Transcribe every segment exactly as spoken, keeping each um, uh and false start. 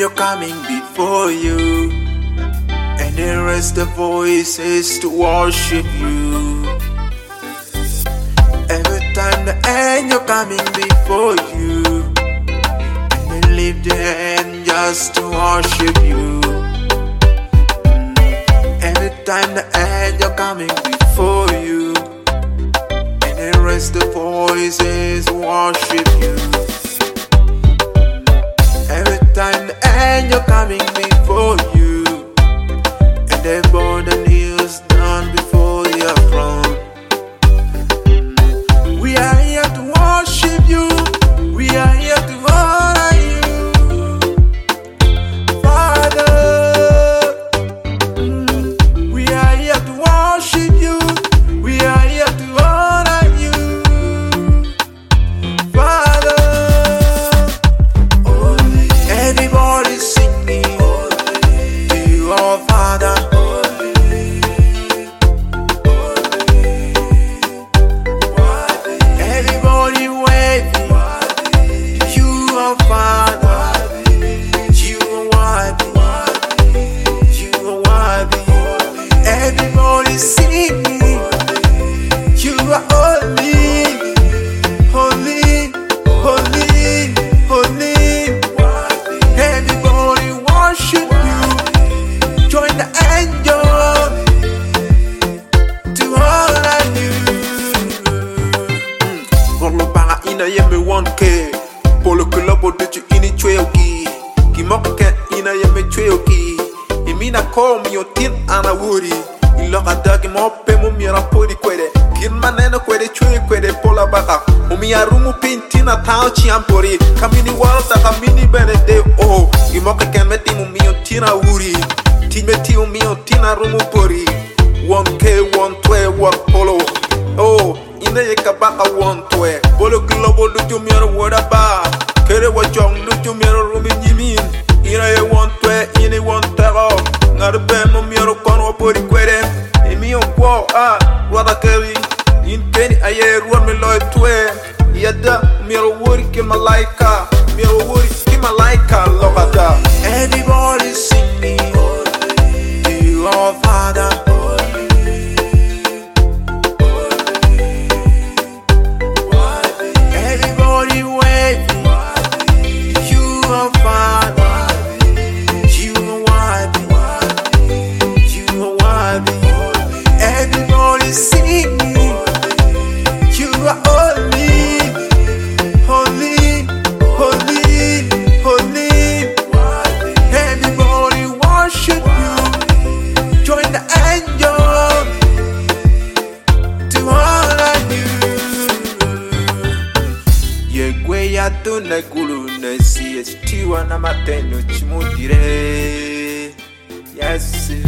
angel coming before you, and there is the voices to worship you. Every time the angel coming before you, and they lift their hand just to worship you. Every time the angel coming before you, and there is the voices to worship you. Every time the angel coming before you, and they bow their knees down before your throne. We are here to worship you. We are here to honor you, Father. Mm. We are here to worship you. We are here to honor you, Father. Everybody singing to you, our Father. Everybody waving to you, our Father. You are worthy. You are worthy. Everybody singing, you are holy, holy, holy, holy. Everybody worship you. Join the angels to honor you. Gorlo banga ina yeme one K. Polo kulobo duchu ini chweoki. Kimoke ina yeme chweoki. Imina call me your tin ana wuri. Iloka dagi mope mumira podi kwede. Kirmanena kwede chwe kwede pola baka. Mumia rumu pintina tao chiampori. Kamini walta kamini benede oh. Imoke ken meti mumio tina wuri. Timeti mumio tina rumu pori. one K one twe what polo. Oh, ina yeka baka one twe. Polo global duju miro wada ba. Kere wa jong duju miro rumi nyimin. Ina ye one twe ini one tero. Ngare ben mumiro kono pori kwede. Emi on kwa ah wada keri. In penny aye ruan me loy twe. Yada miro wuri ki malaika. Miro wuri ki malaika lokata. Everybody singing to you, our Father. Everybody waving to you, our Father. You are worthy. You are worthy. Everybody singing, you are holy, holy, holy, holy. Everybody worship you. Join the angels to honor you. Yegwe ya tuna gulu nesi estiwa na mateno chimudire. Yes.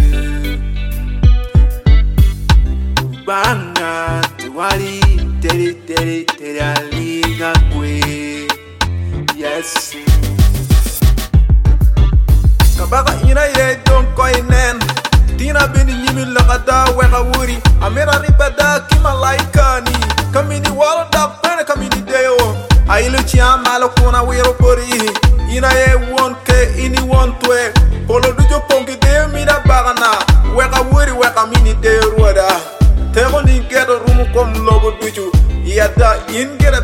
Banga tuwali teri teri teri aliga kwe. Yes. Kabaka ina ye don koinen. Tina bini nyimi lakada weka wuri. Amira ribada kima laikani. Kamini wala da pene kamini deo. Ailu chia malo kuna wiro pori. Ina ye one K ini one twe. Polo dujo pongi deo mina bagana. Weka wuri weka mini deo ruada. Tego ni gero rumu kom logo duju. Yada in gero